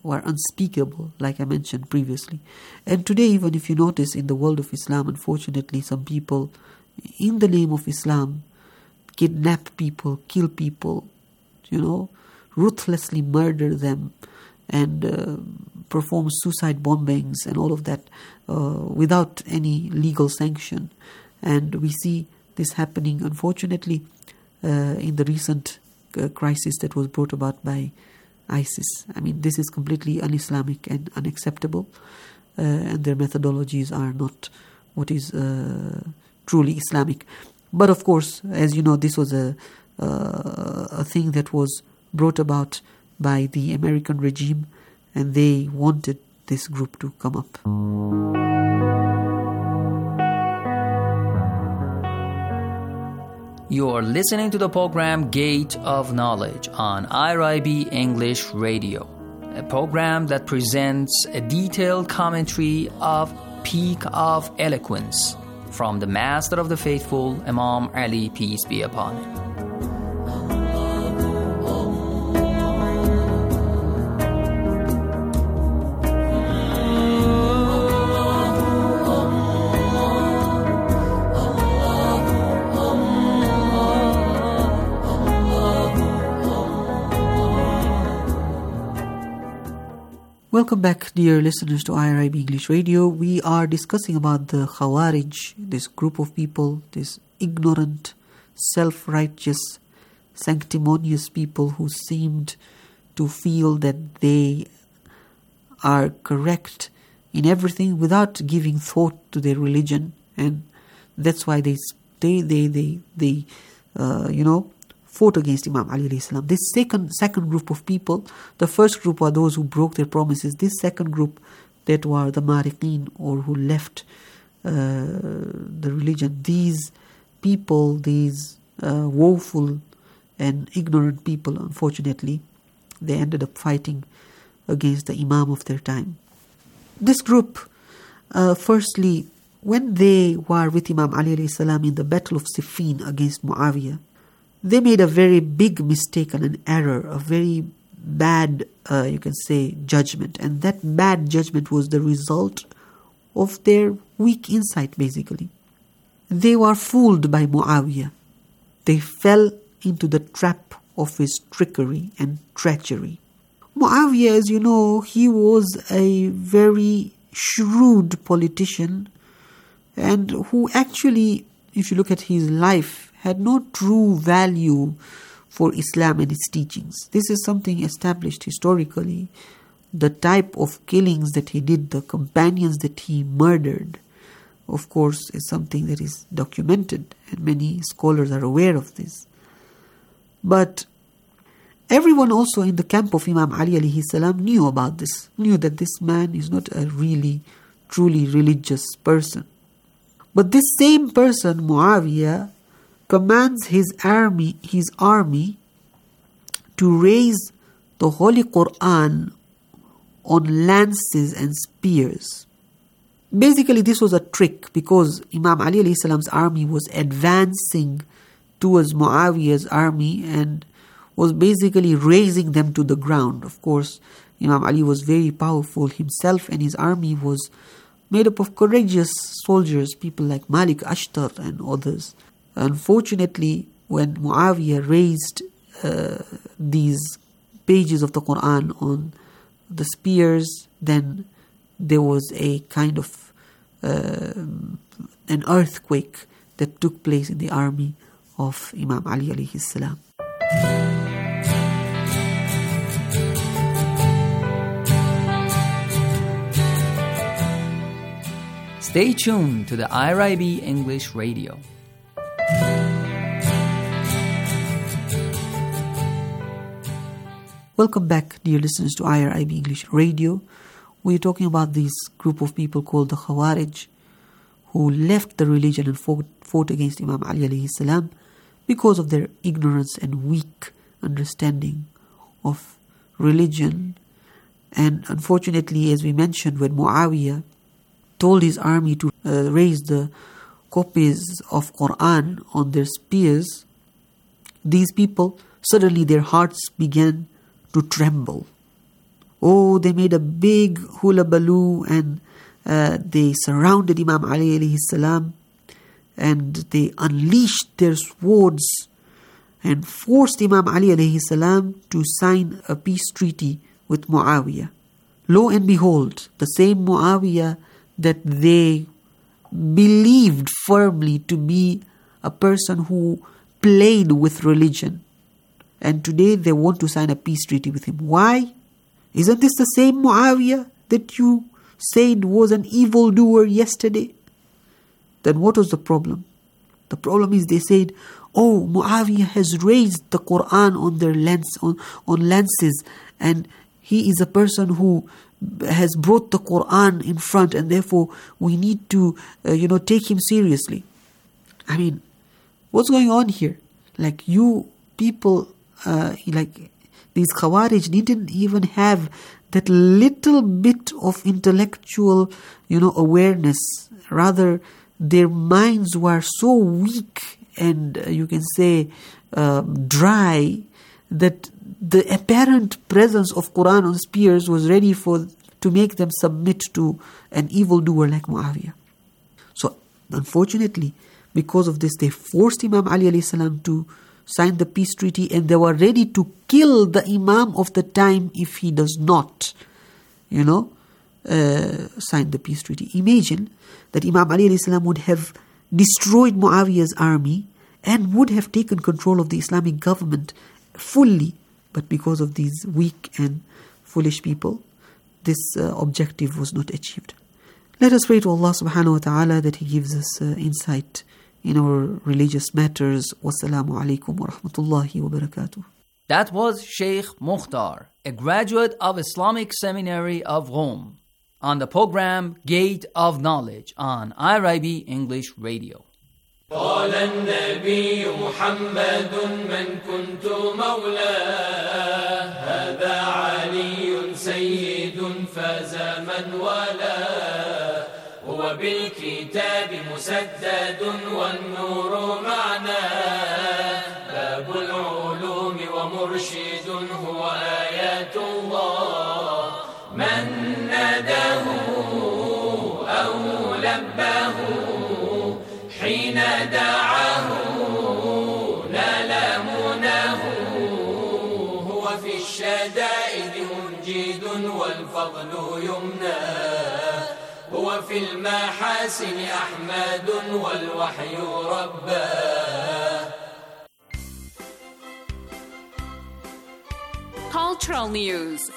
were unspeakable, like I mentioned previously. And today, even if you notice in the world of Islam, unfortunately, some people, in the name of Islam, kidnap people, kill people, ruthlessly murder them, and perform suicide bombings and all of that without any legal sanction. And we see this happening, unfortunately, in the recent crisis that was brought about by ISIS. I mean, this is completely un-Islamic and unacceptable, and their methodologies are not what is truly Islamic. But of course, as you know, this was a thing that was brought about by the American regime, and they wanted this group to come up. You're listening to the program Gate of Knowledge on IRIB English Radio, a program that presents a detailed commentary of Peak of Eloquence from the Master of the Faithful, Imam Ali, peace be upon him. Welcome back, dear listeners, to IRIB English Radio. We are discussing about the Khawarij, this group of people, this ignorant, self-righteous, sanctimonious people who seemed to feel that they are correct in everything without giving thought to their religion, and that's why they fought against Imam Ali alayhi salam. This second group of people, the first group are those who broke their promises. This second group that were the Mariqeen, or who left the religion. These people, these woeful and ignorant people, unfortunately, they ended up fighting against the Imam of their time. This group, firstly, when they were with Imam Ali alayhi salam in the battle of Siffin against Muawiyah, they made a very big mistake and an error, a very bad, judgment. And that bad judgment was the result of their weak insight, basically. They were fooled by Muawiyah. They fell into the trap of his trickery and treachery. Muawiyah, as you know, he was a very shrewd politician, and who actually, if you look at his life, had no true value for Islam and its teachings. This is something established historically. The type of killings that he did, the companions that he murdered, of course, is something that is documented, and many scholars are aware of this. But everyone also in the camp of Imam Ali alayhi salam knew about this, knew that this man is not a really, truly religious person. But this same person, Muawiyah, commands his army to raise the Holy Quran on lances and spears. Basically, this was a trick, because Imam Ali alayhi salam's army was advancing towards Muawiyah's army and was basically raising them to the ground. Of course, Imam Ali was very powerful himself, and his army was made up of courageous soldiers, people like Malik Ashtar and others. Unfortunately, when Muawiyah raised these pages of the Quran on the spears, then there was a kind of an earthquake that took place in the army of Imam Ali alayhi salam. Stay tuned to the IRIB English Radio. Welcome back, dear listeners, to IRIB English Radio. We're talking about this group of people called the Khawarij, who left the religion and fought against Imam Ali alayhi salam because of their ignorance and weak understanding of religion. And unfortunately, as we mentioned, when Muawiyah told his army to raise the copies of Quran on their spears, these people, suddenly their hearts began to tremble. Oh, they made a big hullabaloo and they surrounded Imam Ali alayhi salam and they unleashed their swords and forced Imam Ali alayhi salam to sign a peace treaty with Muawiyah. Lo and behold, the same Muawiyah that they believed firmly to be a person who played with religion. And today they want to sign a peace treaty with him. Why? Isn't this the same Muawiyah that you said was an evildoer yesterday? Then what was the problem? The problem is they said, oh, Muawiyah has raised the Quran on their lances, and he is a person who has brought the Quran in front, and therefore we need to, take him seriously. I mean, what's going on here? Like, you people, these Khawarij didn't even have that little bit of intellectual, awareness. Rather, their minds were so weak and you can say dry that the apparent presence of Quran on spears was ready to make them submit to an evildoer like Muawiyah. So, unfortunately, because of this, they forced Imam Ali alayhi salam to sign the peace treaty, and they were ready to kill the Imam of the time if he does not, sign the peace treaty. Imagine that Imam Ali alayhi salam would have destroyed Muawiyah's army and would have taken control of the Islamic government fully, but because of these weak and foolish people, this objective was not achieved. Let us pray to Allah subhanahu wa ta'ala that He gives us insight in our religious matters. Wassalamu alaikum wa rahmatullahi wa barakatuh. That was Sheikh Mukhtar, a graduate of Islamic Seminary of Rome, on the program Gate of Knowledge on IRIB English Radio. قال النبي محمد من كنت مولاه هذا علي سيد فاز من ولاه هو بالكتاب مسدد والنور معناه باب العلوم ومرشد هو آيات الله من ناداه أو لباه حين دعاه نال مناه هو في الشدائد منجد والفضل يمناه هو في المحاسن أحمد والوحي رباه. Cultural news,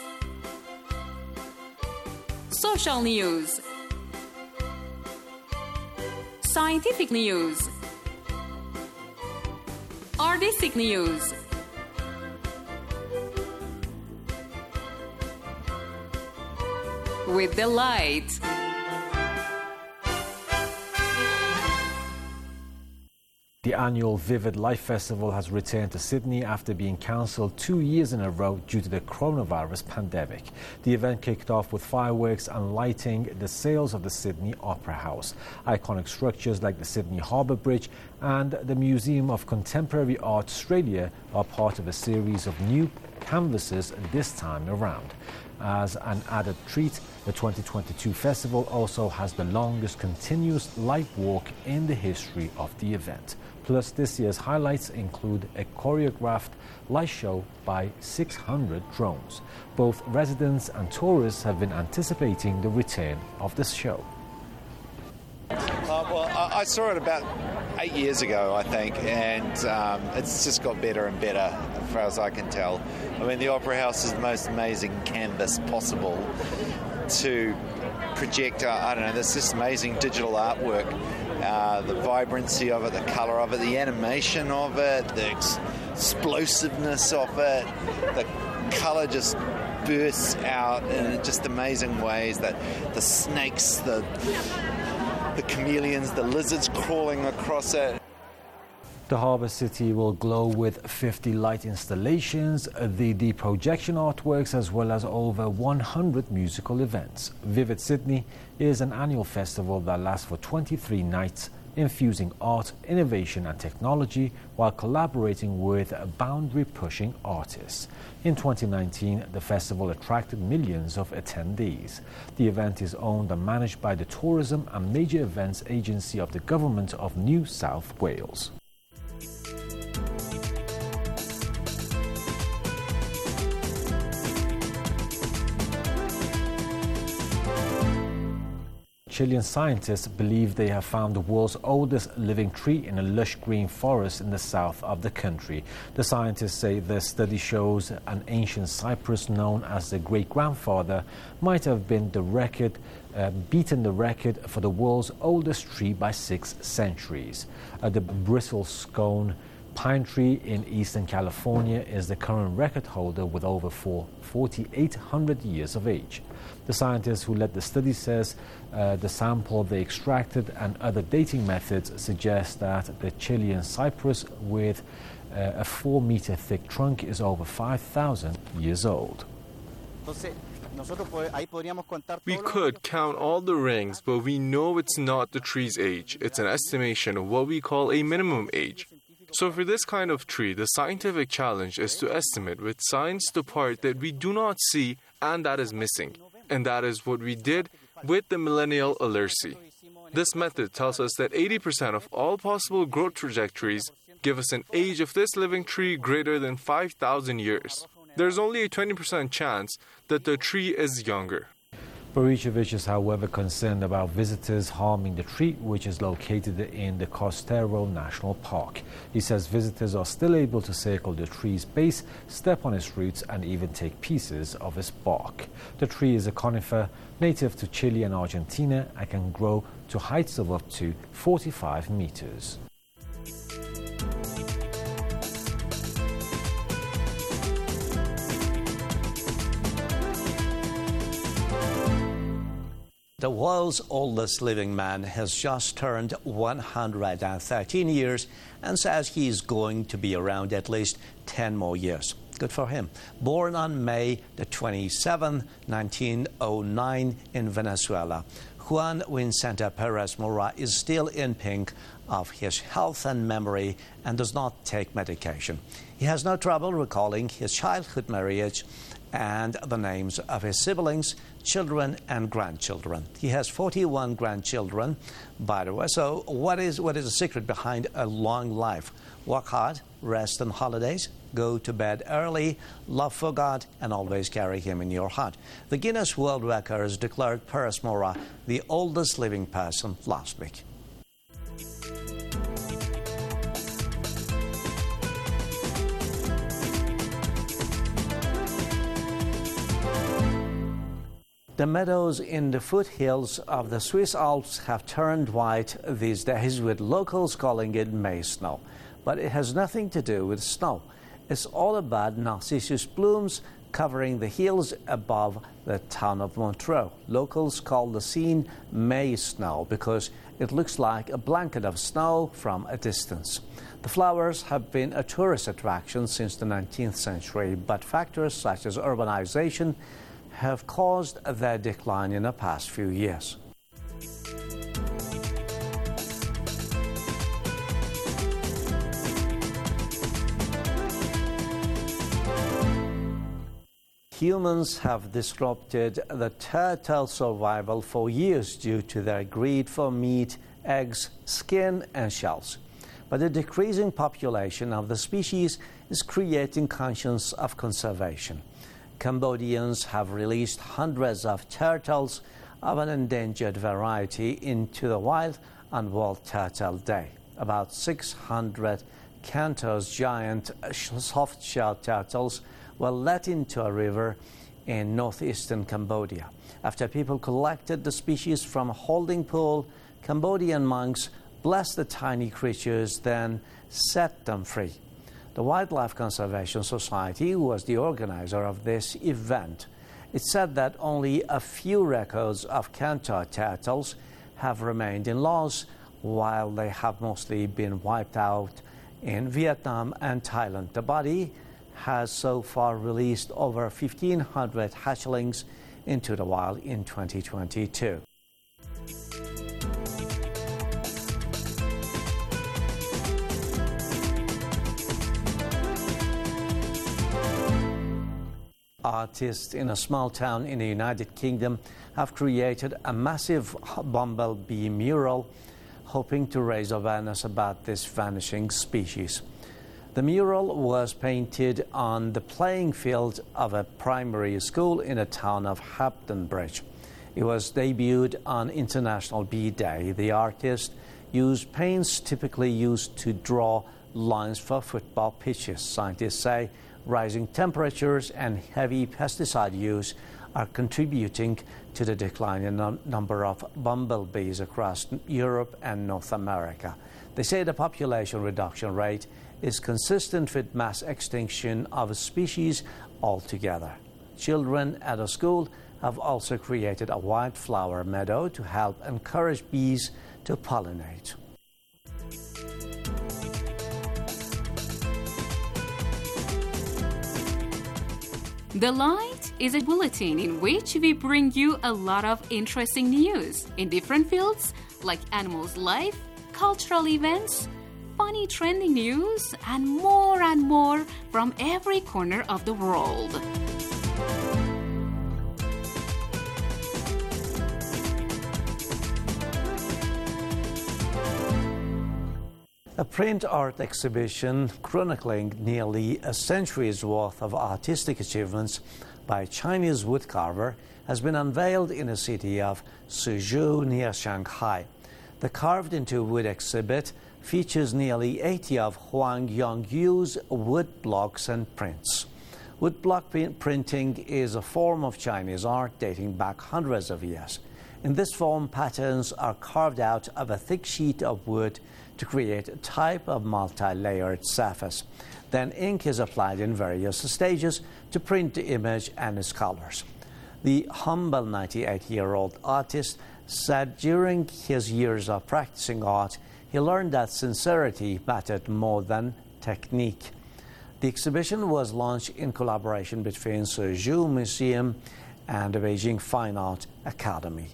social news, scientific news, artistic news, with delight. The annual Vivid Life Festival has returned to Sydney after being cancelled 2 years in a row due to the coronavirus pandemic. The event kicked off with fireworks and lighting the sails of the Sydney Opera House. Iconic structures like the Sydney Harbour Bridge and the Museum of Contemporary Art Australia are part of a series of new canvases this time around. As an added treat, the 2022 festival also has the longest continuous light walk in the history of the event. Plus, this year's highlights include a choreographed light show by 600 drones. Both residents and tourists have been anticipating the return of this show. Well, I saw it about 8 years ago, I think, and it's just got better and better, as far as I can tell. I mean, the Opera House is the most amazing canvas possible to project, there's this amazing digital artwork, the vibrancy of it, the colour of it, the animation of it, the explosiveness of it, the colour just bursts out in just amazing ways, that the snakes, the chameleons, the lizards crawling across it. The Harbour City will glow with 50 light installations, the projection artworks, as well as over 100 musical events. Vivid Sydney is an annual festival that lasts for 23 nights infusing art, innovation and technology while collaborating with boundary-pushing artists. In 2019, the festival attracted millions of attendees. The event is owned and managed by the Tourism and Major Events Agency of the Government of New South Wales. Chilean scientists believe they have found the world's oldest living tree in a lush green forest in the south of the country. The scientists say their study shows an ancient cypress known as the great-grandfather might have been beaten the record for the world's oldest tree by 6 centuries. The bristle-scone pine tree in eastern California is the current record holder with over 4,800 years of age. The scientist who led the study says the sample they extracted and other dating methods suggest that the Chilean cypress with a 4-meter thick trunk is over 5,000 years old. We could count all the rings, but we know it's not the tree's age. It's an estimation of what we call a minimum age. So for this kind of tree, the scientific challenge is to estimate with science the part that we do not see and that is missing. And that is what we did with the millennial alerce. This method tells us that 80% of all possible growth trajectories give us an age of this living tree greater than 5,000 years. There's only a 20% chance that the tree is younger. Borichevich is, however, concerned about visitors harming the tree, which is located in the Costero National Park. He says visitors are still able to circle the tree's base, step on its roots and even take pieces of its bark. The tree is a conifer native to Chile and Argentina and can grow to heights of up to 45 meters. The world's oldest living man has just turned 113 years and says he's going to be around at least 10 more years. Good for him. Born on May the 27th, 1909 in Venezuela, Juan Vicente Perez Mora is still in pink of his health and memory and does not take medication. He has no trouble recalling his childhood marriage and the names of his siblings, children and grandchildren. He has 41 grandchildren, by the way. So what is the secret behind a long life? Work hard, rest on holidays, go to bed early, love for God, and always carry Him in your heart. The Guinness World Records declared Perez Mora the oldest living person last week. The meadows in the foothills of the Swiss Alps have turned white these days, with locals calling it May snow. But it has nothing to do with snow. It's all about narcissus blooms covering the hills above the town of Montreux. Locals call the scene May snow because it looks like a blanket of snow from a distance. The flowers have been a tourist attraction since the 19th century, but factors such as urbanization have caused their decline in the past few years. Humans have disrupted the turtle survival for years due to their greed for meat, eggs, skin, and shells. But the decreasing population of the species is creating conscience of conservation. Cambodians have released hundreds of turtles of an endangered variety into the wild on World Turtle Day. About 600 Cantor's giant soft-shelled turtles were let into a river in northeastern Cambodia. After people collected the species from a holding pool, Cambodian monks blessed the tiny creatures, then set them free. The Wildlife Conservation Society was the organizer of this event. It said that only a few records of Cantor turtles have remained in laws, while they have mostly been wiped out in Vietnam and Thailand. The body has so far released over 1,500 hatchlings into the wild in 2022. Artists in a small town in the United Kingdom have created a massive bumblebee mural hoping to raise awareness about this vanishing species. The mural was painted on the playing field of a primary school in the town of Hampton Bridge. It was debuted on International Bee Day. The artist used paints typically used to draw lines for football pitches. Scientists say rising temperatures and heavy pesticide use are contributing to the decline in the number of bumblebees across Europe and North America. They say the population reduction rate is consistent with mass extinction of a species altogether. Children at a school have also created a wildflower meadow to help encourage bees to pollinate. The Light is a bulletin in which we bring you a lot of interesting news in different fields like animals' life, cultural events, funny trending news, and more from every corner of the world. A print art exhibition chronicling nearly a century's worth of artistic achievements by a Chinese woodcarver has been unveiled in the city of Suzhou near Shanghai. The Carved into Wood exhibit features nearly 80 of Huang Yongyu's wood blocks and prints. Woodblock printing is a form of Chinese art dating back hundreds of years. In this form, patterns are carved out of a thick sheet of wood to create a type of multi-layered surface. Then ink is applied in various stages to print the image and its colors. The humble 98-year-old artist said during his years of practicing art, he learned that sincerity mattered more than technique. The exhibition was launched in collaboration between Suzhou Museum and the Beijing Fine Art Academy.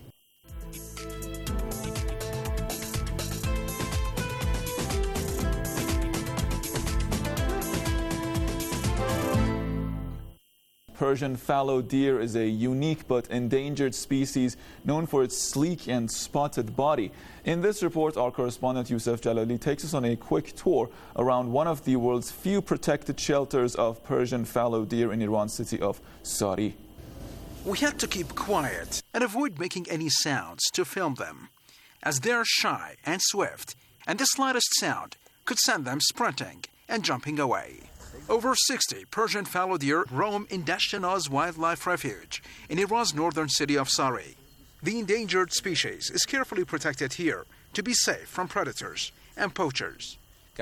Persian fallow deer is a unique but endangered species known for its sleek and spotted body. In this report, our correspondent Youssef Jalali takes us on a quick tour around one of the world's few protected shelters of Persian fallow deer in Iran's city of Sari. We had to keep quiet and avoid making any sounds to film them, as they're shy and swift, and the slightest sound could send them sprinting and jumping away. Over 60 Persian fallow deer roam in Dashtanaz Wildlife Refuge in Iran's northern city of Sari. The endangered species is carefully protected here to be safe from predators and poachers.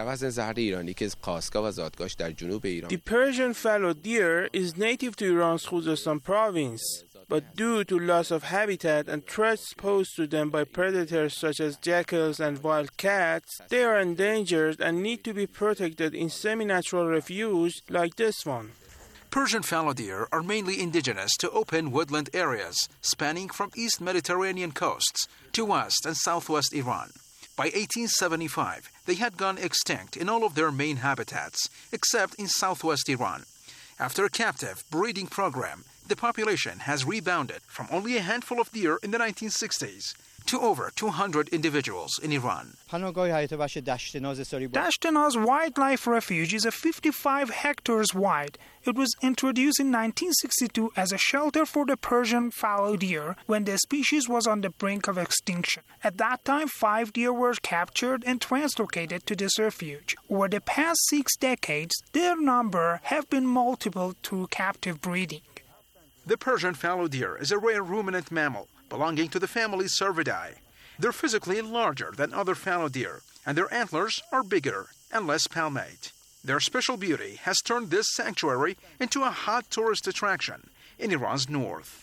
The Persian fallow deer is native to Iran's Khuzestan province, but due to loss of habitat and threats posed to them by predators such as jackals and wild cats, they are endangered and need to be protected in semi-natural refuge like this one. Persian fallow deer are mainly indigenous to open woodland areas spanning from East Mediterranean coasts to West and Southwest Iran. By 1875, they had gone extinct in all of their main habitats, except in southwest Iran. After a captive breeding program, the population has rebounded from only a handful of deer in the 1960s to over 200 individuals in Iran. Dashtanaz Wildlife Refuge is 55 hectares wide. It was introduced in 1962 as a shelter for the Persian fallow deer when the species was on the brink of extinction. At that time, 5 deer were captured and translocated to this refuge. Over the past 6 decades, their number have been multiplied through captive breeding. The Persian fallow deer is a rare ruminant mammal belonging to the family Cervidae. They're physically larger than other fallow deer, and their antlers are bigger and less palmate. Their special beauty has turned this sanctuary into a hot tourist attraction in Iran's north.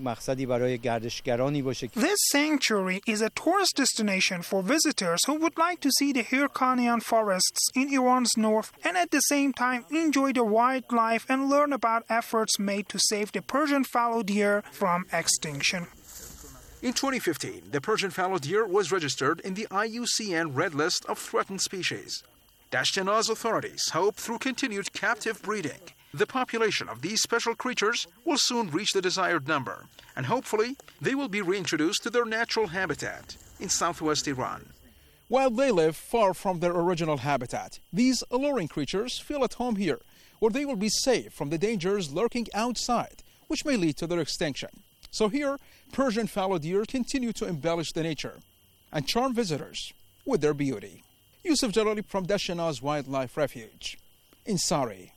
This sanctuary is a tourist destination for visitors who would like to see the Hyrkanian forests in Iran's north and at the same time enjoy the wildlife and learn about efforts made to save the Persian fallow deer from extinction. In 2015, the Persian fallow deer was registered in the IUCN Red List of Threatened Species. Dashtanaz authorities hope through continued captive breeding, The population of these special creatures will soon reach the desired number, and hopefully they will be reintroduced to their natural habitat in southwest Iran. While they live far from their original habitat, these alluring creatures feel at home here, where they will be safe from the dangers lurking outside, which may lead to their extinction. So here, Persian fallow deer continue to embellish the nature and charm visitors with their beauty. Yusuf Jalali from Dashanaz Wildlife Refuge in Sari.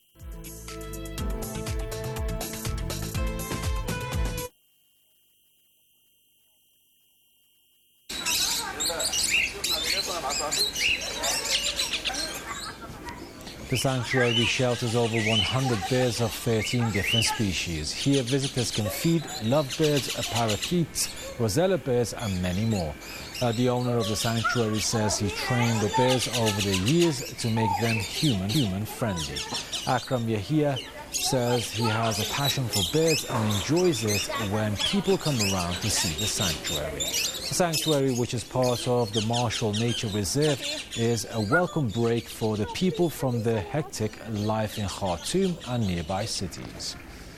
The sanctuary shelters over 100 birds of 13 different species. Here, visitors can feed lovebirds, parakeets, rosella birds, and many more. The owner of the sanctuary says he trained the birds over the years to make them human-friendly. Akram Yahia says he has a passion for birds and enjoys it when people come around to see the sanctuary. The sanctuary, which is part of the Marshall Nature Reserve, is a welcome break for the people from the hectic life in Khartoum and nearby cities.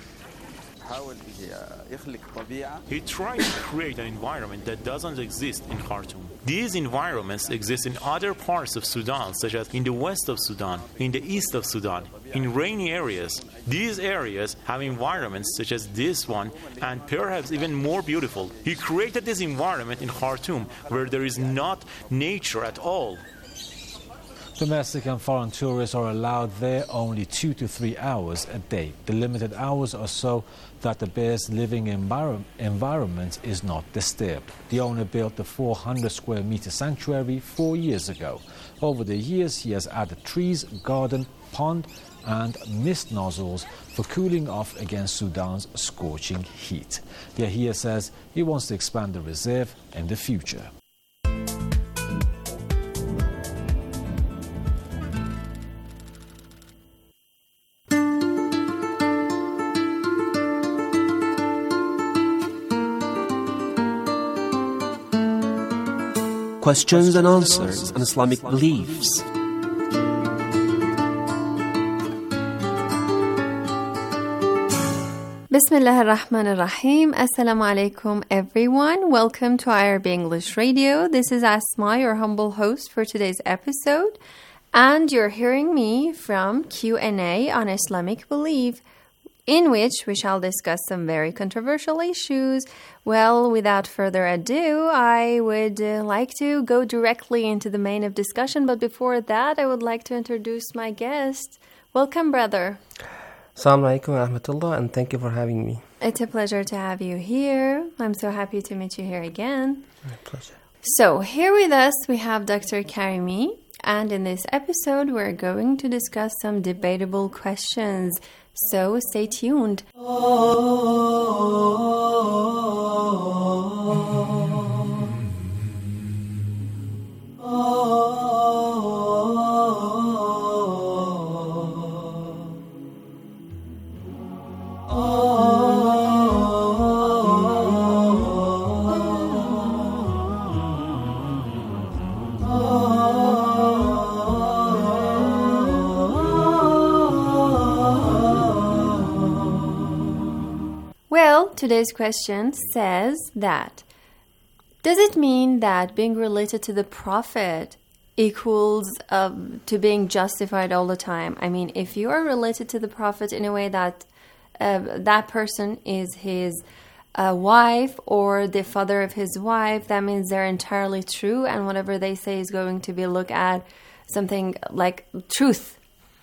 He tried to create an environment that doesn't exist in Khartoum. These environments exist in other parts of Sudan, such as in the west of Sudan, in the east of Sudan, in rainy areas. These areas have environments such as this one, and perhaps even more beautiful. He created this environment in Khartoum where there is not nature at all. Domestic and foreign tourists are allowed there only 2 to 3 hours a day. The limited hours are so that the bear's living environment is not disturbed. The owner built the 400 square meter sanctuary 4 years ago. Over the years, he has added trees, garden, pond, and mist nozzles for cooling off against Sudan's scorching heat. Yahia says he wants to expand the reserve in the future. Questions and answers on Islamic beliefs. Bismillah ar-Rahman ar-Rahim. Assalamu alaikum everyone. Welcome to IRB English Radio. This is Asma, your humble host for today's episode. And you're hearing me from Q&A on Islamic belief, in which we shall discuss some very controversial issues. Well, without further ado, I would like to go directly into the main of discussion. But before that, I would like to introduce my guest. Welcome, brother. Assalamu alaikum wa rahmatullah, and thank you for having me. It's a pleasure to have you here. I'm so happy to meet you here again. My pleasure. So, here with us, we have Dr. Karimi. And in this episode, we're going to discuss some debatable questions. So stay tuned. Well, today's question says that, does it mean that being related to the Prophet equals to being justified all the time? I mean, if you are related to the Prophet in a way that that person is his wife or the father of his wife, that means they're entirely true, and whatever they say is going to be looked at something like truth.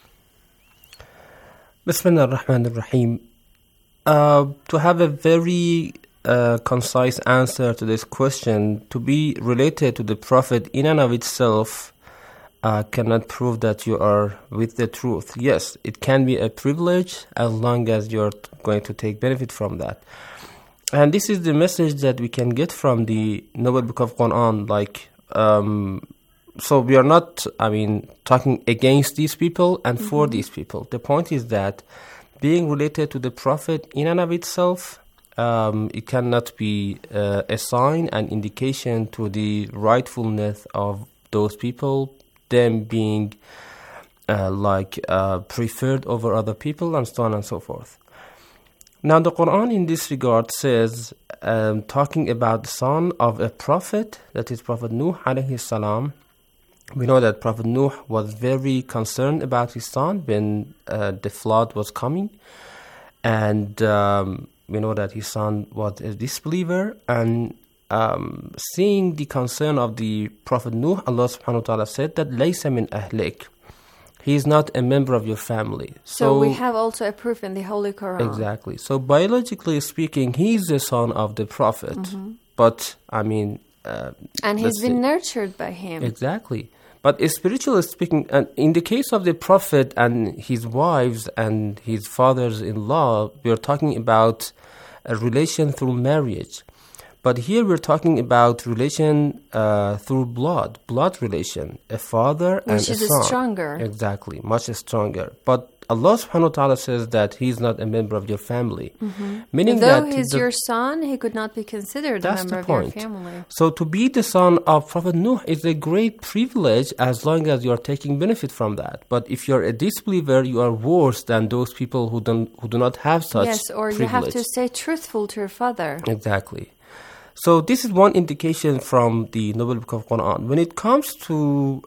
Bismillah ar-Rahman ar-Rahim. To have a very concise answer to this question, to be related to the Prophet in and of itself cannot prove that you are with the truth. Yes, it can be a privilege as long as you're going to take benefit from that. And this is the message that we can get from the Noble Book of Quran. So we are not, talking against these people and for these people. The point is that being related to the Prophet in and of itself, it cannot be a sign, an indication to the rightfulness of those people, them being preferred over other people, and so on and so forth. Now, the Quran in this regard says, talking about the son of a prophet, that is Prophet Nuh alayhi salam. We know that Prophet Nuh was very concerned about his son when the flood was coming, and we know that his son was a disbeliever, and seeing the concern of the Prophet Nuh, Allah subhanahu wa ta'ala said that laysa min ahlik, he is not a member of your family. So we have also a proof in the Holy Quran. Exactly. So biologically speaking, he is the son of the Prophet, but and he's been nurtured by him. Exactly. But spiritually speaking, in the case of the Prophet and his wives and his fathers-in-law, we are talking about a relation through marriage. But here we're talking about relation through blood relation, a father and a son. Which is stronger. Exactly, much stronger. But Allah subhanahu wa ta'ala says that he is not a member of your family. Meaning though he's your son, he could not be considered a member of your family. So to be the son of Prophet Nuh is a great privilege as long as you are taking benefit from that. But if you're a disbeliever, you are worse than those people who do not have such privilege. Yes, or you have to stay truthful to your father. Exactly. So this is one indication from the Noble Book of Quran. When it comes to,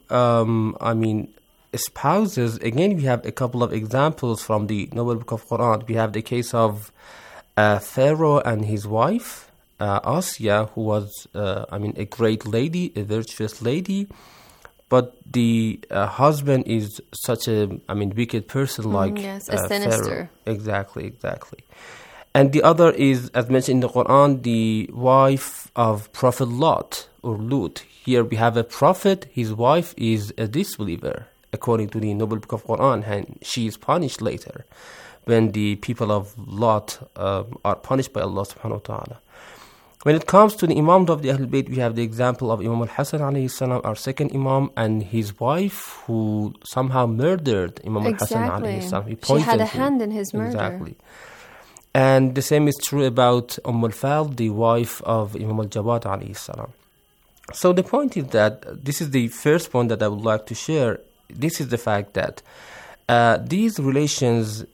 spouses, again, we have a couple of examples from the Noble Book of Quran. We have the case of Pharaoh and his wife, Asya, who was, a great lady, a virtuous lady. But the husband is such a, wicked person like a sinister. Pharaoh. Exactly. And the other is, as mentioned in the Quran, the wife of Prophet Lot or Lut. Here we have a prophet, his wife is a disbeliever, according to the Noble Book of Quran, and she is punished later when the people of Lot are punished by Allah subhanahu wa ta'ala. When it comes to the Imam of the Ahlul Bayt, we have the example of Imam al-Hasan alayhi salam, our second Imam, and his wife who somehow murdered Imam al-Hasan alayhi salam. She had a hand in his murder. Exactly. And the same is true about al-Fadl, the wife of Imam al-Jawad alayhi salam. So the point is that, this is the first point that I would like to share. This is the fact that these relations,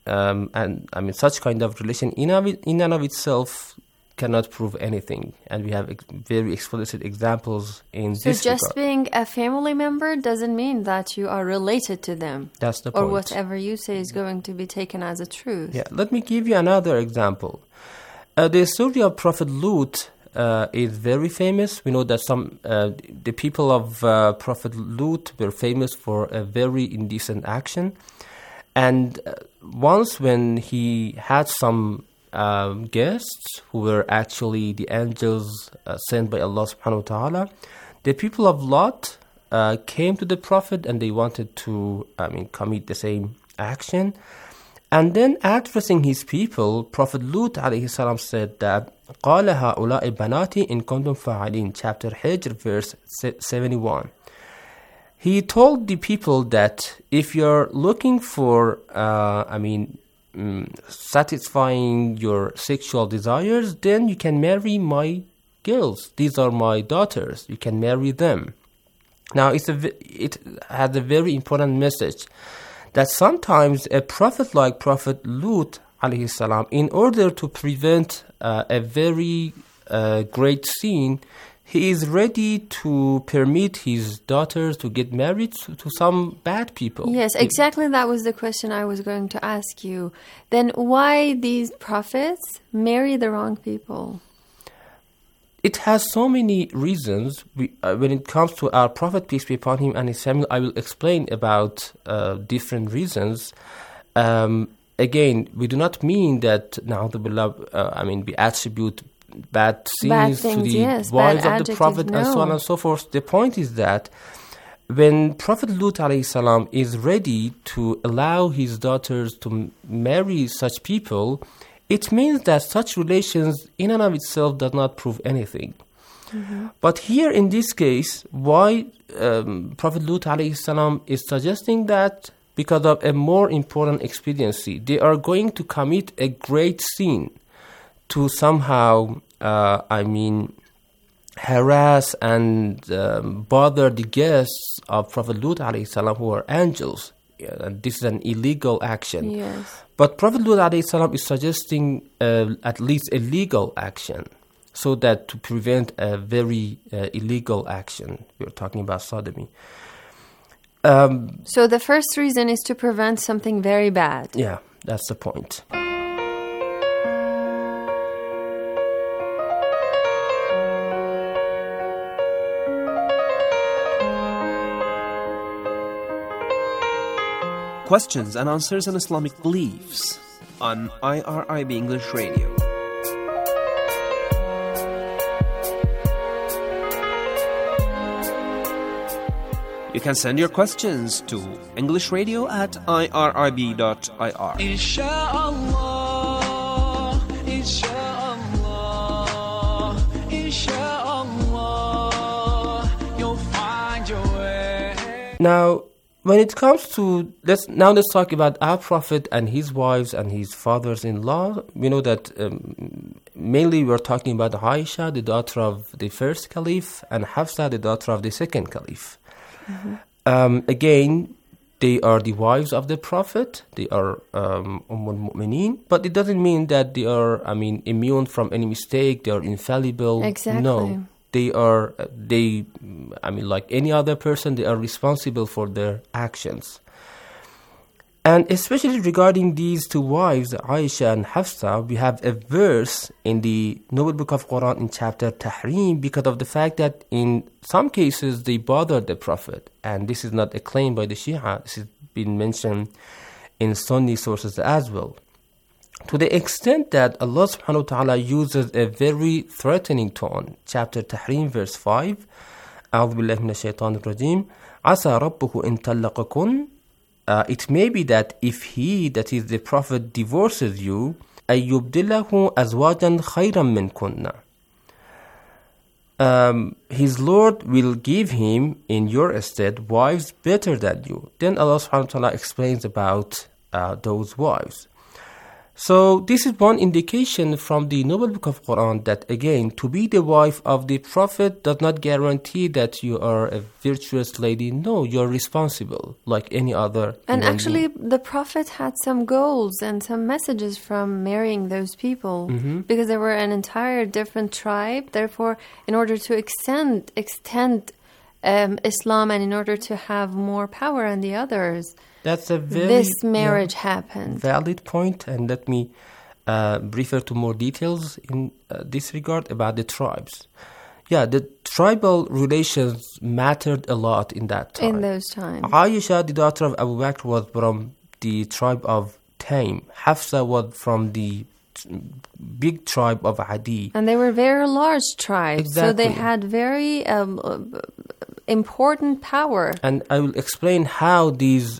such kind of relation in and of itself cannot prove anything. And we have very explicit examples in this regard. So just being a family member doesn't mean that you are related to them. That's the point. Or whatever you say is going to be taken as a truth. Yeah, let me give you another example. The story of Prophet Lut is very famous. We know that the people of Prophet Lut were famous for a very indecent action. And once when he had some guests who were actually the angels sent by Allah subhanahu wa ta'ala, the people of Lot came to the Prophet and they wanted to commit the same action. And then addressing his people, Prophet Lut alayhi salam said that قَالَ هَؤُلَاءِ بَنَاتِي إِن كُنْتُمْ فَاعِلِينَ, chapter Hijr, verse 71. He told the people that if you're looking for satisfying your sexual desires, then you can marry my girls. These are my daughters. You can marry them. Now, it has a very important message that sometimes a prophet like Prophet Lut alayhi salam, in order to prevent a very great sin, he is ready to permit his daughters to get married to some bad people. Yes, exactly. That was the question I was going to ask you. Then why these prophets marry the wrong people? It has so many reasons. When it comes to our Prophet, peace be upon him, and his family, I will explain about different reasons. Again, we do not mean that we attribute bad sins to the wives of the Prophet and so on and so forth. The point is that when Prophet Lut alayhi salam is ready to allow his daughters to marry such people, it means that such relations in and of itself does not prove anything. But here in this case, why Prophet Lut alayhi salam is suggesting that? Because of a more important expediency. They are going to commit a great sin to somehow, harass and bother the guests of Prophet Lut alayhi salam, who are angels. this is an illegal action. Yes. But Prophet Lut alayhi salam is suggesting at least a legal action, so that to prevent a very illegal action. We're talking about sodomy. So the first reason is to prevent something very bad. Yeah, that's the point. Questions and answers on Islamic beliefs on IRIB English Radio. You can send your questions to englishradio@irib.ir. Inshallah, inshallah, inshallah, you'll find your way. Now, when it comes to, let's talk about our Prophet and his wives and his fathers-in-law. We know that mainly we're talking about Aisha, the daughter of the first caliph, and Hafsa, the daughter of the second caliph. Again, they are the wives of the Prophet. They are al-Mu'mineen, but it doesn't mean that they are, immune from any mistake. They are infallible. Exactly. No, like any other person, they are responsible for their actions. And especially regarding these two wives, Aisha and Hafsa, we have a verse in the Noble Book of Quran in chapter Tahrim, because of the fact that in some cases they bothered the Prophet. And this is not a claim by the Shia. This has been mentioned in Sunni sources as well. To the extent that Allah subhanahu wa ta'ala uses a very threatening tone. Chapter Tahrim, verse 5. أعوذ بالله من الشيطان الرجيم. عسى ربه إن طلقكن. It may be that if he, that is the Prophet, divorces you, أَيُّبْدِلَهُ أَزْوَاجًا خَيْرًا مِنْكُنَّ. His Lord will give him in your estate wives better than you. Then Allah subhanahu wa ta'ala explains about those wives. So this is one indication from the Noble Book of Quran that, again, to be the wife of the Prophet does not guarantee that you are a virtuous lady. No, you're responsible like any other. And actually, the Prophet had some goals and some messages from marrying those people, because they were an entire different tribe. Therefore, in order to extend Islam and in order to have more power than the others, that's a very this marriage happened. Valid point, and let me refer to more details in this regard about the tribes. Yeah, the tribal relations mattered a lot in that time. In those times. Aisha, the daughter of Abu Bakr, was from the tribe of Taym. Hafsa was from the big tribe of Adi. And they were very large tribes. Exactly. So they had very important power. And I will explain how these,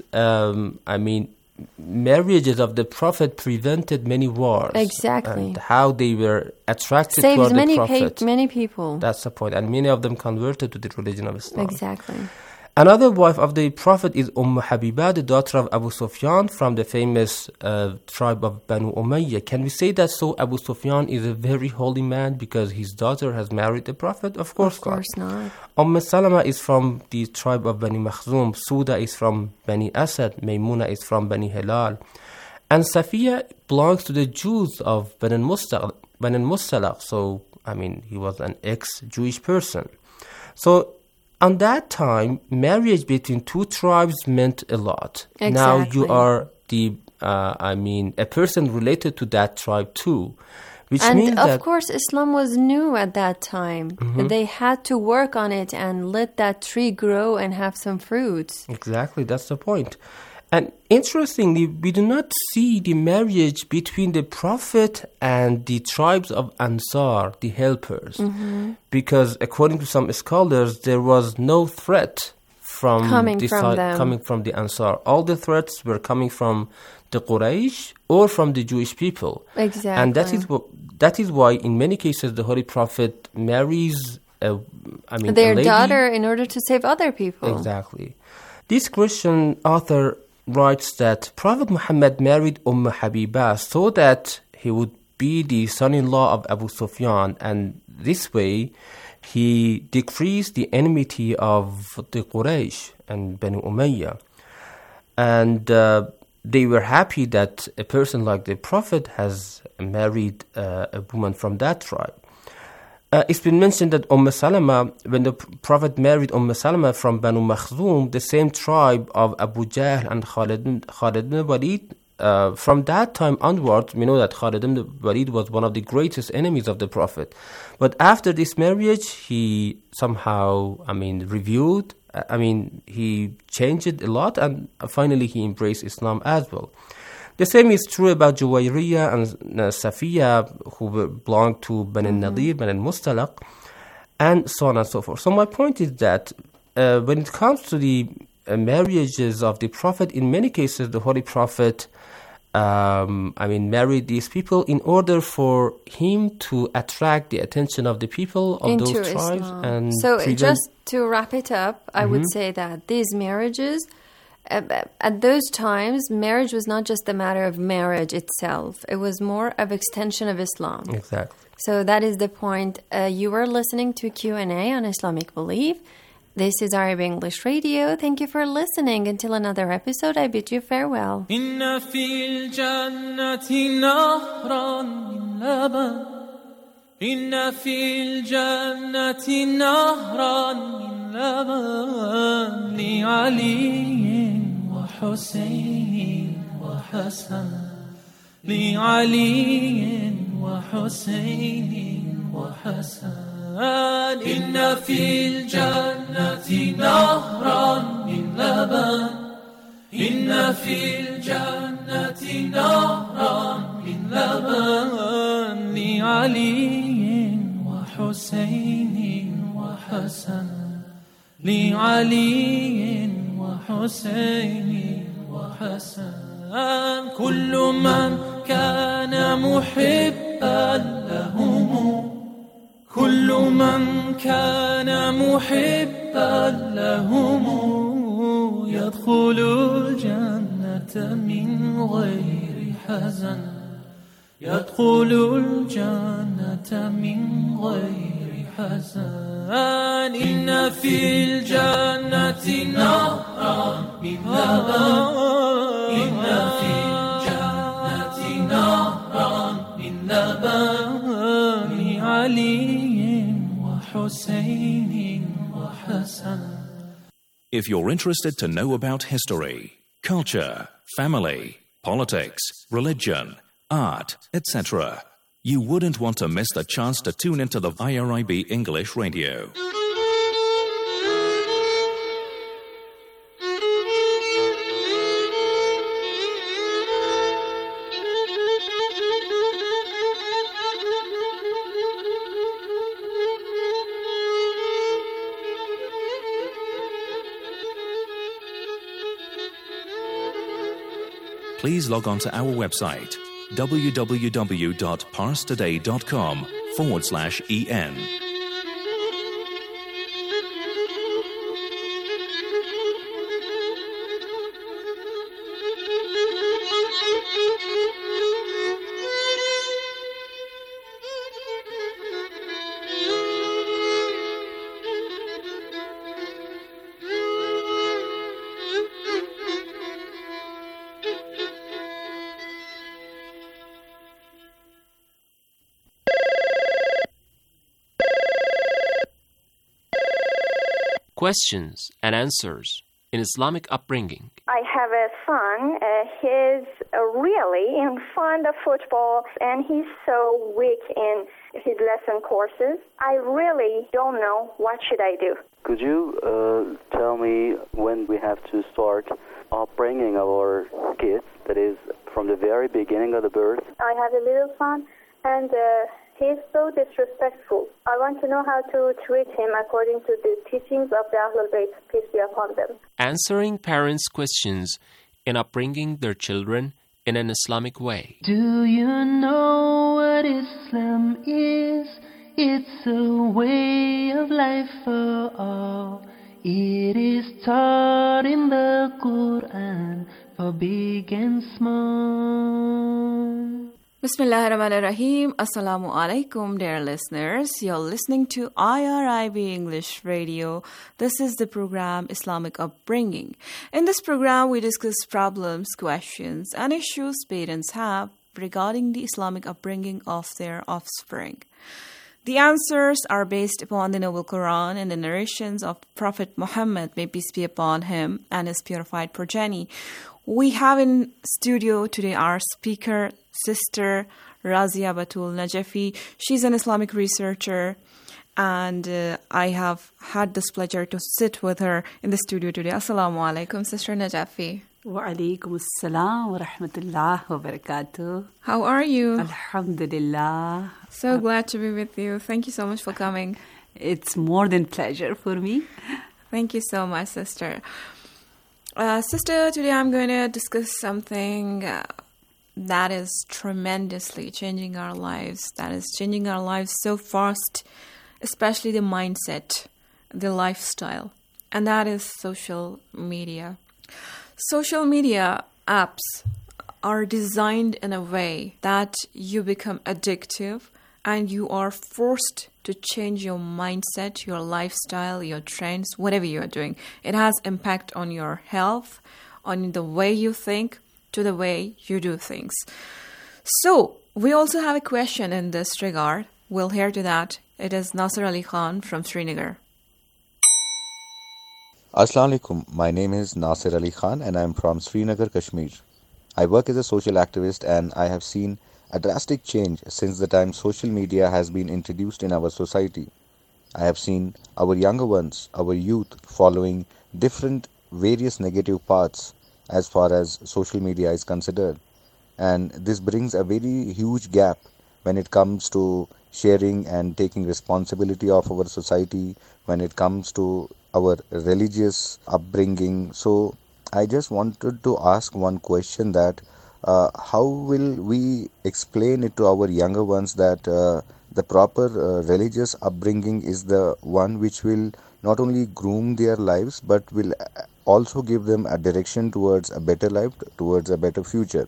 marriages of the Prophet prevented many wars. Exactly. And how they were attracted toward the Prophet. Many people. That's the point. And many of them converted to the religion of Islam. Exactly. Another wife of the Prophet is Habibah, the daughter of Abu Sufyan from the famous tribe of Banu Umayyah. Can we say that so Abu Sufyan is a very holy man because his daughter has married the Prophet? Of course not. Salama is from the tribe of Bani Makhzum. Suda is from Bani Asad. Maymuna is from Bani Hilal. And Safiya belongs to the Jews of Bani al-Mustalaq. So, he was an ex-Jewish person. So, on that time, marriage between two tribes meant a lot. Exactly. Now you are a person related to that tribe too. Which means of course, Islam was new at that time. They had to work on it and let that tree grow and have some fruits. Exactly, that's the point. And interestingly, we do not see the marriage between the Prophet and the tribes of Ansar, the helpers. Because according to some scholars, there was no threat coming from the Ansar. All the threats were coming from the Quraysh or from the Jewish people. Exactly. And that is why in many cases the Holy Prophet marries their a lady, daughter in order to save other people. Exactly. This Christian author writes that Prophet Muhammad married Habibah so that he would be the son-in-law of Abu Sufyan, and this way he decreased the enmity of the Quraysh and Banu Umayyah. And they were happy that a person like the Prophet has married a woman from that tribe. It's been mentioned that Salama, when the Prophet married Salama from Banu Makhzum, the same tribe of Abu Jahl and Khalid ibn Walid, from that time onwards, we know that Khalid ibn Walid was one of the greatest enemies of the Prophet. But after this marriage, he somehow, reviewed, he changed it a lot, and finally he embraced Islam as well. The same is true about Juwayriya and Safiya, who belonged to Bani Nadir, Bani Mustalaq, and so on and so forth. So my point is that when it comes to the marriages of the Prophet, in many cases the Holy Prophet married these people in order for him to attract the attention of the people of into those tribes. Islam. And so just to wrap it up, I would say that these marriages, at those times, marriage was not just a matter of marriage itself. It was more of extension of Islam. Exactly. So that is the point. You were listening to Q&A on Islamic Belief. This is Arabic English Radio. Thank you for listening. Until another episode, I bid you farewell. إن في الجنة نهرا من لبن إن في الجنة نهرا من لبن لعلي وحسين وحسن لعلي وحسين وحسن إن في الجنة نهرا من لبن إن في الجنة نهرا من لبن لعلي وحسين وحسن لعلي وحسين وحسن كل من كان محبا لهم كل من كان محبا لهم يدخل الجنة من غير حزن يدخل الجنة من غير حزن إن في الجنة نهرا من لبن إن في الجنة نهرا من لبن لعلي وحسين وحسن. If you're interested to know about history, culture, family, politics, religion, art, etc., you wouldn't want to miss the chance to tune into the IRIB English Radio. Please log on to our website www.parstoday.com/en. Questions and answers in Islamic upbringing. I have a son. He's really fond of football, and he's so weak in his lesson courses. I really don't know what should I do. Could you tell me when we have to start upbringing our kids, that is, from the very beginning of the birth? I have a little son, and he's so disrespectful. I want to know how to treat him according to the teachings of the Ahlul Bayt, peace be upon them. Answering parents' questions in upbringing their children in an Islamic way. Do you know what Islam is? It's a way of life for all. It is taught in the Quran for big and small. Bismillahirrahmanirrahim. Assalamu alaikum, dear listeners. You're listening to IRIB English Radio. This is the program Islamic Upbringing. In this program, we discuss problems, questions, and issues parents have regarding the Islamic upbringing of their offspring. The answers are based upon the Noble Quran and the narrations of Prophet Muhammad, may peace be upon him, and his purified progeny. We have in studio today our speaker, Sister Razia Batul Najafi. She's an Islamic researcher, and I have had this pleasure to sit with her in the studio today. Assalamu alaikum, Sister Najafi. Wa alaikum assalam wa rahmatullah wa barakatuh. How are you? Alhamdulillah. So glad to be with you. Thank you so much for coming. It's more than pleasure for me. Thank you so much, Sister. Sister, today I'm going to discuss something that is tremendously changing our lives, that is changing our lives so fast, especially the mindset, the lifestyle, and that is social media. Social media apps are designed in a way that you become addictive and you are forced to change your mindset, your lifestyle, your trends, whatever you are doing. It has impact on your health, on the way you think, to the way you do things. So, we also have a question in this regard. We'll hear to that. It is Nasir Ali Khan from Srinagar. Assalamu alaikum. My name is Nasir Ali Khan and I am from Srinagar, Kashmir. I work as a social activist and I have seen a drastic change since the time social media has been introduced in our society. I have seen our younger ones, our youth, following different various negative paths as far as social media is considered. And this brings a very huge gap when it comes to sharing and taking responsibility of our society, when it comes to our religious upbringing. So I just wanted to ask one question, that how will we explain it to our younger ones that the proper religious upbringing is the one which will not only groom their lives but will also give them a direction towards a better life, towards a better future?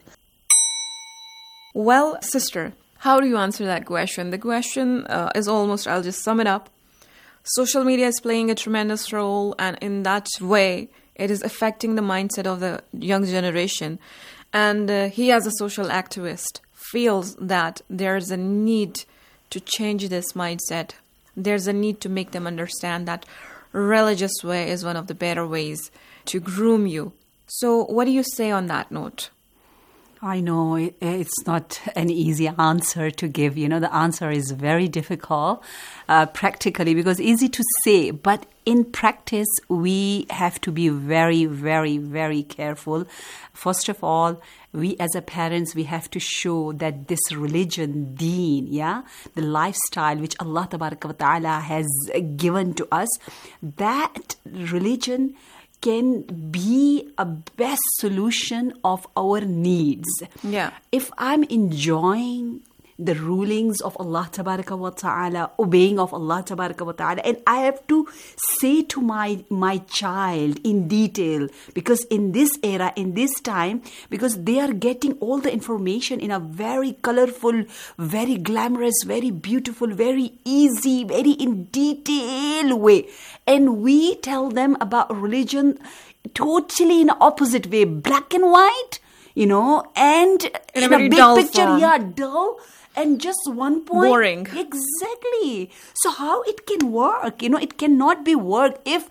Well, sister, how do you answer that question? The question is almost, I'll just sum it up. Social media is playing a tremendous role, and in that way, it is affecting the mindset of the young generation. And he, as a social activist, feels that there's a need to change this mindset. There's a need to make them understand that religious way is one of the better ways to groom you. So what do you say on that note? I know it's not an easy answer to give. You know, the answer is very difficult practically, because easy to say, but in practice, we have to be very, very, very careful. First of all, we as a parents, we have to show that this religion, deen, the lifestyle which Allah Ta'ala has given to us, that religion can be a best solution of our needs. Yeah. If I'm enjoying the rulings of Allah Tabaraka wa Ta'ala, obeying of Allah Tabaraka wa Ta'ala, and I have to say to my child in detail, because in this era, in this time, because they are getting all the information in a very colorful, very glamorous, very beautiful, very easy, very in detail way, and we tell them about religion totally in opposite way, black and white, and in a big picture, form. Dull. And just one point. Boring. Exactly. So how it can work? It cannot be work if,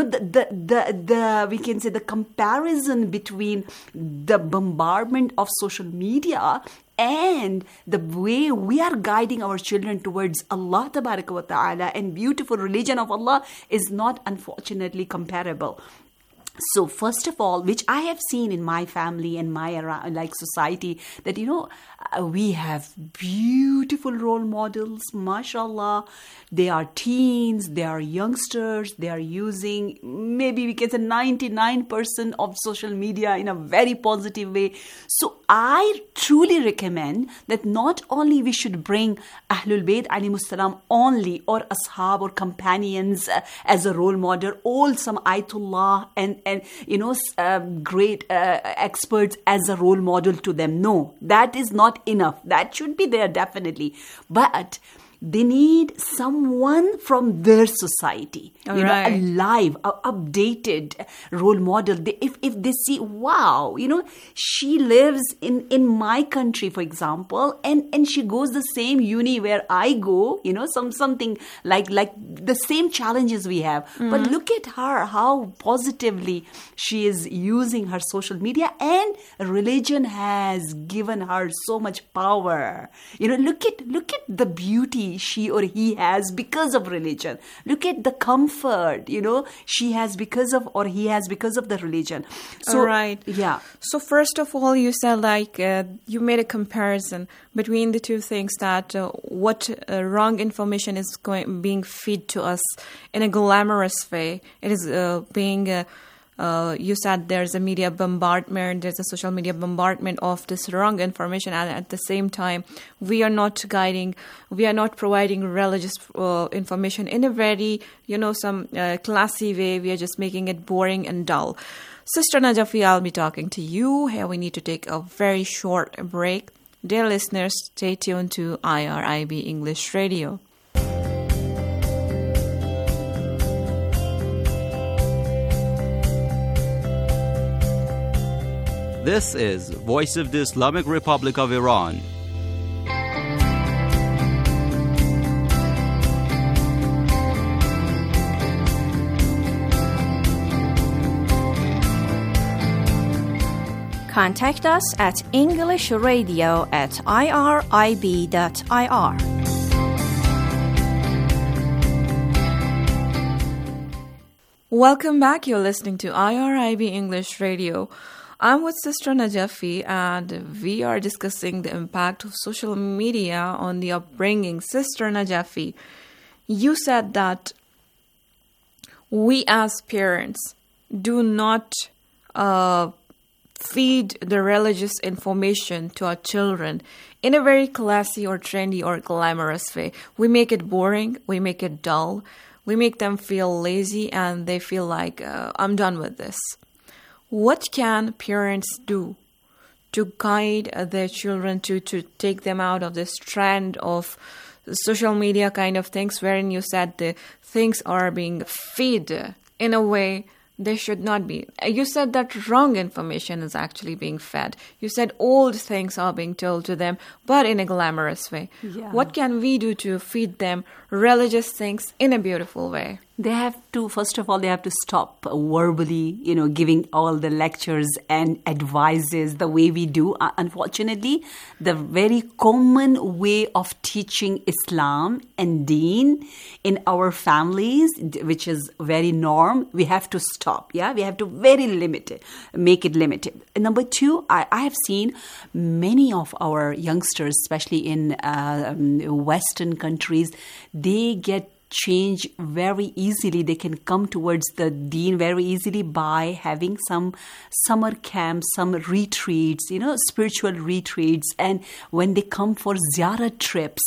the we can say the comparison between the bombardment of social media and the way we are guiding our children towards Allah Tabaraka wa Ta'ala and beautiful religion of Allah is not, unfortunately, comparable. So first of all, which I have seen in my family and my society, that we have beautiful role models, mashallah. They are teens, they are youngsters, they are using maybe we can say 99% of social media in a very positive way. So I truly recommend that not only we should bring Ahlul Bayt alayhimus salam only, or ashab or companions as a role model, all some ayatullah and and great experts as a role model to them. No, that is not enough. That should be there definitely, but they need someone from their society, a live, updated role model. If they see, wow, she lives in my country, for example, and she goes the same uni where I go, something like the same challenges we have. Mm-hmm. But look at her, how positively she is using her social media, and religion has given her so much power. Look at the beauty she or he has because of religion. Look at the comfort, she has because of, or he has because of the religion. So, all right. Yeah. So first of all, you said you made a comparison between the two things, that what wrong information is being fed to us in a glamorous way. It is being you said there's a media bombardment, there's a social media bombardment of this wrong information, and at the same time, we are not providing religious information in a very, some classy way. We are just making it boring and dull. Sister Najafi, I'll be talking to you. Here we need to take a very short break. Dear listeners, stay tuned to IRIB English Radio. This is Voice of the Islamic Republic of Iran. Contact us at englishradio@irib.ir. Welcome back. You're listening to IRIB English Radio. I'm with Sister Najafi, and we are discussing the impact of social media on the upbringing. Sister Najafi, you said that we as parents do not feed the religious information to our children in a very classy or trendy or glamorous way. We make it boring, we make it dull, we make them feel lazy, and they feel like, I'm done with this. What can parents do to guide their children to take them out of this trend of social media kind of things, wherein you said the things are being fed in a way they should not be? You said that wrong information is actually being fed. You said old things are being told to them, but in a glamorous way. Yeah. What can we do to feed them religious things in a beautiful way? They have to, first of all, they have to stop verbally, giving all the lectures and advices the way we do. Unfortunately, the very common way of teaching Islam and Deen in our families, which is very norm, we have to stop. Yeah, we have to make it limited. Number two, I have seen many of our youngsters, especially in Western countries, they get change very easily. They can come towards the Deen very easily by having some summer camps, some retreats, spiritual retreats. And when they come for ziyarah trips,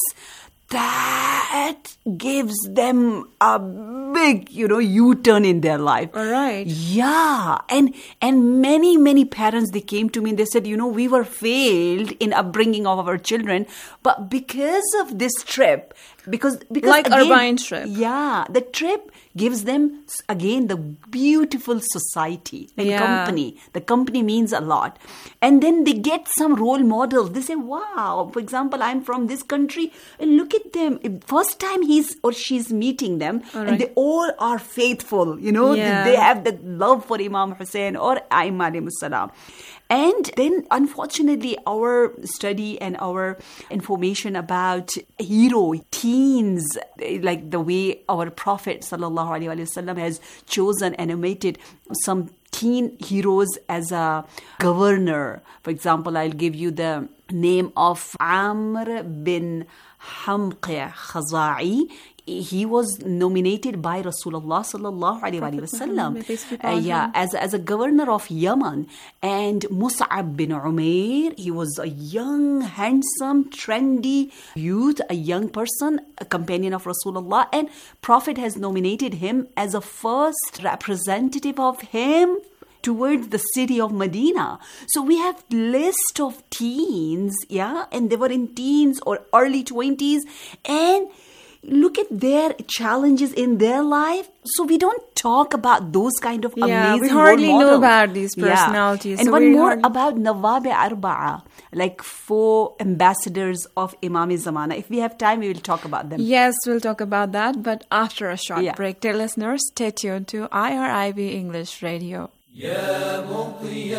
that gives them a big, U-turn in their life. All right. Yeah. And many parents, they came to me and they said, we were failed in upbringing of our children, but because of this trip, because like again, Urbine trip. Yeah. The trip gives them, again, the beautiful society and company. The company means a lot. And then they get some role models. They say, wow, for example, I'm from this country, and look at them. First time he's or she's meeting them, and they all are faithful, They have the love for Imam Hussein or Aimma alayhi salam. And then, unfortunately, our study and our information about hero teens, like the way our Prophet ﷺ has chosen, animated some teen heroes as a governor. For example, I'll give you the name of Amr bin Hamqi Khaza'i. He was nominated by Rasulullah sallallahu alaihi wasallam, as a governor of Yemen. And Mus'ab bin Umair, he was a young, handsome, trendy youth, a young person, a companion of Rasulullah, and Prophet has nominated him as a first representative of him towards the city of Medina. So we have list of teens, and they were in teens or early 20s, and look at their challenges in their life. So we don't talk about those kind of amazing we hardly role models. know about these personalities. And so one more about Nawab Arba'a, like 4 ambassadors of Imam Zamana. If we have time, we will talk about them. Yes, we'll talk about that, but after a short break. Dear listeners, stay tuned to IRIB English Radio. يا مطي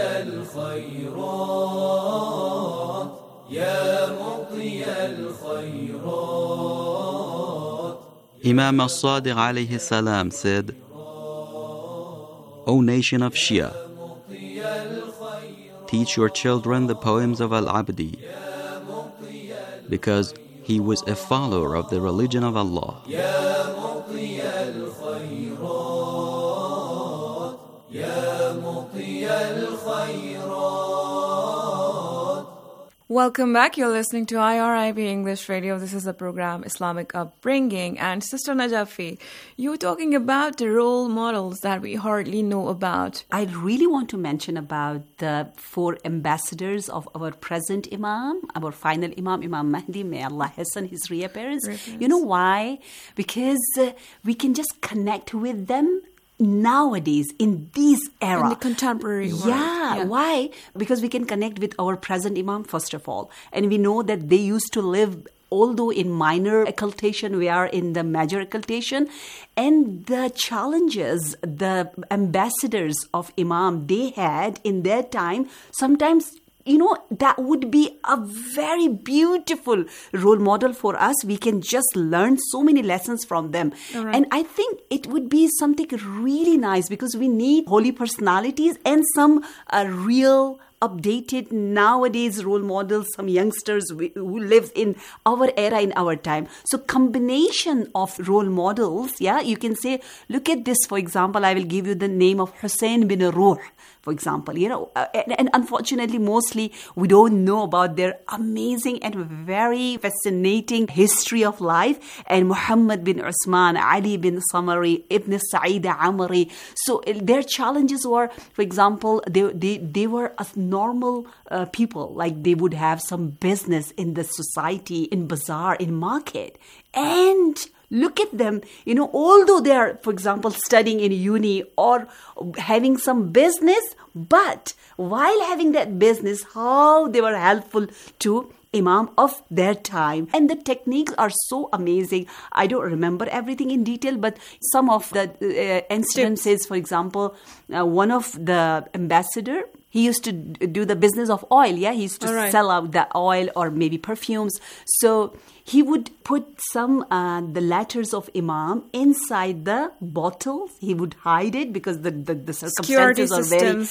الخيرات يا مطي الخيرات. Imam al-Sadiq alayhi salam said, O nation of Shia, teach your children the poems of Al-Abdi, because he was a follower of the religion of Allah. Welcome back. You're listening to IRIB English Radio. This is the program Islamic Upbringing. And Sister Najafi, you were talking about the role models that we hardly know about. I really want to mention about the 4 ambassadors of our present Imam, our final Imam, Imam Mahdi. May Allah hasten his reappearance. You know why? Because we can just connect with them nowadays in this era, in the contemporary world. Why? Because we can connect with our present Imam first of all, and we know that they used to live, although in minor occultation, we are in the major occultation, and the challenges the ambassadors of Imam they had in their time, sometimes that would be a very beautiful role model for us. We can just learn so many lessons from them. Right. And I think it would be something really nice, because we need holy personalities and some real updated nowadays role models, some youngsters who live in our era, in our time. So combination of role models, you can say, look at this, for example, I will give you the name of Hussein bin Ruh, for example, and unfortunately, mostly we don't know about their amazing and very fascinating history of life. And Muhammad bin Usman, Ali bin Samari, Ibn Sa'id Amri. So their challenges were, for example, they were a normal people, like they would have some business in the society, in bazaar, in market. And look at them, although they are, for example, studying in uni or having some business, but while having that business, how they were helpful to Imam of their time. And the techniques are so amazing. I don't remember everything in detail, but some of the incidences, for example, one of the ambassador, he used to do the business of oil, He used to sell out the oil or maybe perfumes. So he would put some the letters of Imam inside the bottles. He would hide it because the circumstances are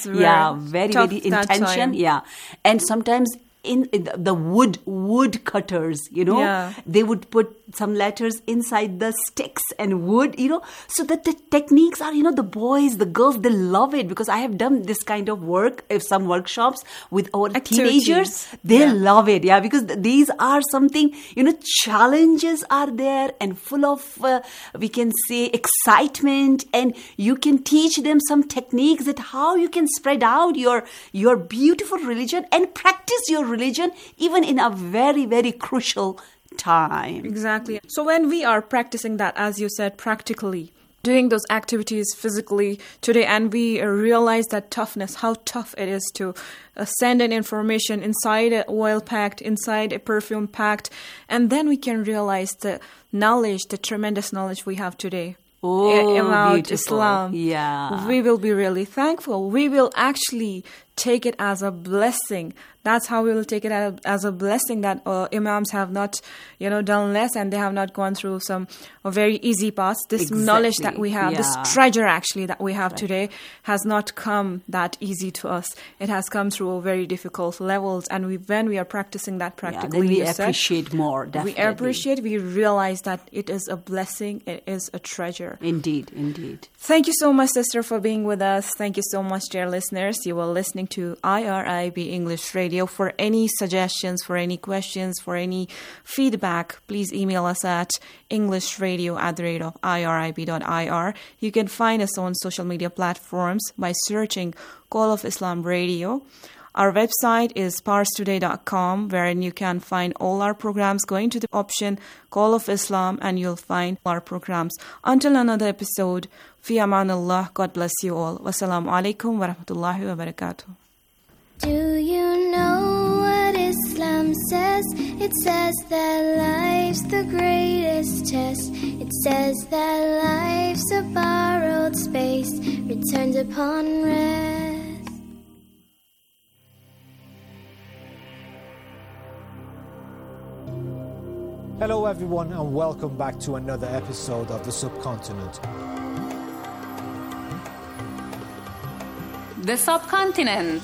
very intention. And sometimes in the wood cutters, they would put some letters inside the sticks and wood, so that the techniques are, the boys, the girls, they love it, because I have done this kind of work, some workshops with our teenagers. They love it, because these are something, challenges are there and full of, we can say, excitement, and you can teach them some techniques that how you can spread out your beautiful religion and practice your religion even in a very, very crucial time. Exactly. So when we are practicing that, as you said, practically, doing those activities physically today, and we realize that toughness, how tough it is to send an information inside an oil packed, inside a perfume packed, and then we can realize the knowledge, the tremendous knowledge we have today. About beautiful. Islam. We will be really thankful. We will actually take it as a blessing. That's how we will take it as a blessing that imams have not, done less, and they have not gone through some very easy paths. This knowledge that we have, this treasure actually that we have today, has not come that easy to us. It has come through very difficult levels, and when we are practicing that practically, then we appreciate more. Definitely, we appreciate. We realize that it is a blessing. It is a treasure. Indeed, indeed. Thank you so much, sister, for being with us. Thank you so much, dear listeners. You were listening listening to IRIB English Radio. For any suggestions, for any questions, for any feedback, please email us at englishradio@irib.ir. You can find us on social media platforms by searching Call of Islam Radio. Our website is parstoday.com, wherein you can find all our programs. Going to the option Call of Islam and you'll find our programs. Until another episode, fi amanallah, God bless you all. Wassalamu alaikum wa rahmatullahi wa barakatuh. Do you know what Islam says? It says that life's the greatest test. It says that life's a borrowed space, returned upon rest. Hello everyone and welcome back to another episode of The Subcontinent. The Subcontinent.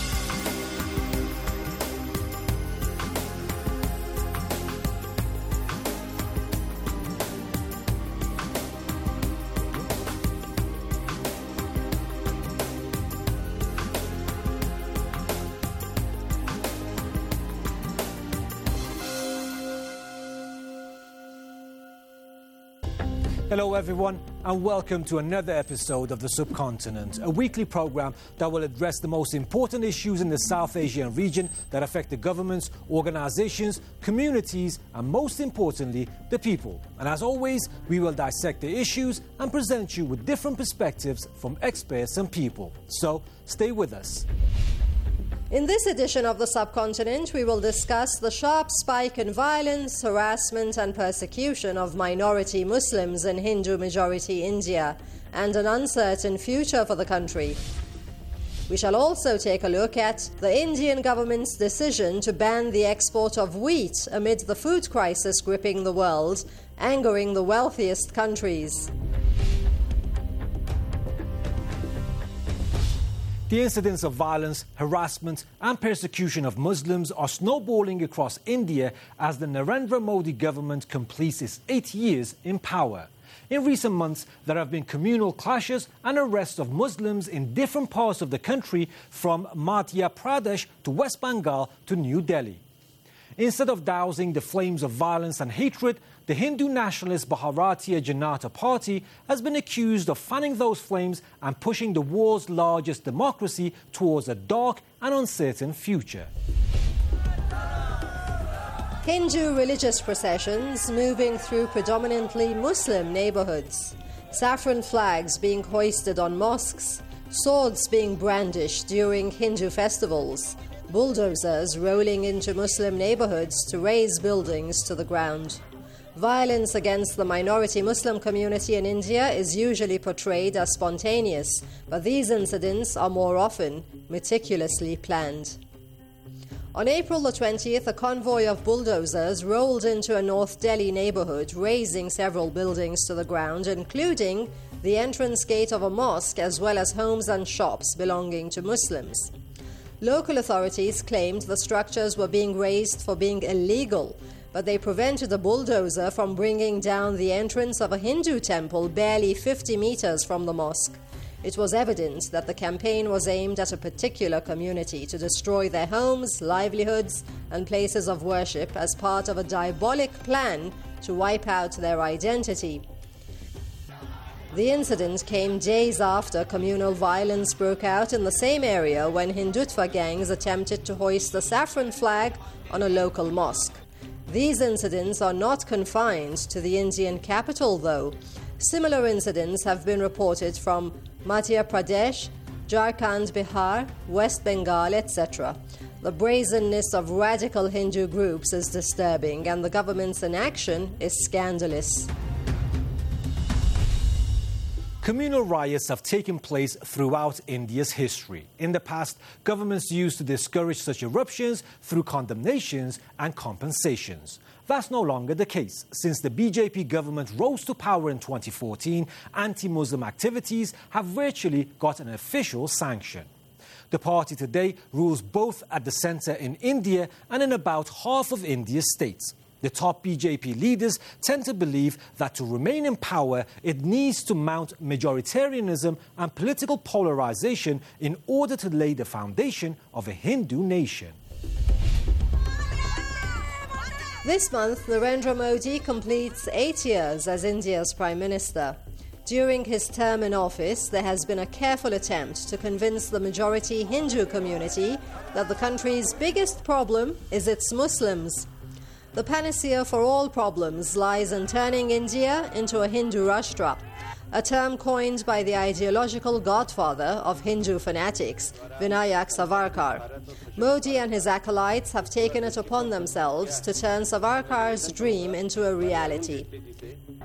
Hello everyone and welcome to another episode of The Subcontinent, a weekly program that will address the most important issues in the South Asian region that affect the governments, organizations, communities and most importantly, the people. And as always, we will dissect the issues and present you with different perspectives from experts and people. So, stay with us. In this edition of The Subcontinent, we will discuss the sharp spike in violence, harassment and persecution of minority Muslims in Hindu-majority India and an uncertain future for the country. We shall also take a look at the Indian government's decision to ban the export of wheat amid the food crisis gripping the world, angering the wealthiest countries. The incidents of violence, harassment and persecution of Muslims are snowballing across India as the Narendra Modi government completes its 8 years in power. In recent months, there have been communal clashes and arrests of Muslims in different parts of the country, from Madhya Pradesh to West Bengal to New Delhi. Instead of dousing the flames of violence and hatred, the Hindu nationalist Bharatiya Janata Party has been accused of fanning those flames and pushing the world's largest democracy towards a dark and uncertain future. Hindu religious processions moving through predominantly Muslim neighborhoods, saffron flags being hoisted on mosques, swords being brandished during Hindu festivals, bulldozers rolling into Muslim neighborhoods to raise buildings to the ground. Violence against the minority Muslim community in India is usually portrayed as spontaneous, but these incidents are more often meticulously planned. On April the 20th, a convoy of bulldozers rolled into a North Delhi neighborhood, razing several buildings to the ground, including the entrance gate of a mosque as well as homes and shops belonging to Muslims. Local authorities claimed the structures were being razed for being illegal, but they prevented a bulldozer from bringing down the entrance of a Hindu temple barely 50 meters from the mosque. It was evident that the campaign was aimed at a particular community to destroy their homes, livelihoods, and places of worship as part of a diabolic plan to wipe out their identity. The incident came days after communal violence broke out in the same area when Hindutva gangs attempted to hoist the saffron flag on a local mosque. These incidents are not confined to the Indian capital, though. Similar incidents have been reported from Madhya Pradesh, Jharkhand, Bihar, West Bengal, etc. The brazenness of radical Hindu groups is disturbing, and the government's inaction is scandalous. Communal riots have taken place throughout India's history. In the past, governments used to discourage such eruptions through condemnations and compensations. That's no longer the case. Since the BJP government rose to power in 2014, anti-Muslim activities have virtually got an official sanction. The party today rules both at the centre in India and in about half of India's states. The top BJP leaders tend to believe that to remain in power, it needs to mount majoritarianism and political polarization in order to lay the foundation of a Hindu nation. This month, Narendra Modi completes 8 years as India's Prime Minister. During his term in office, there has been a careful attempt to convince the majority Hindu community that the country's biggest problem is its Muslims. The panacea for all problems lies in turning India into a Hindu Rashtra, a term coined by the ideological godfather of Hindu fanatics, Vinayak Savarkar. Modi and his acolytes have taken it upon themselves to turn Savarkar's dream into a reality.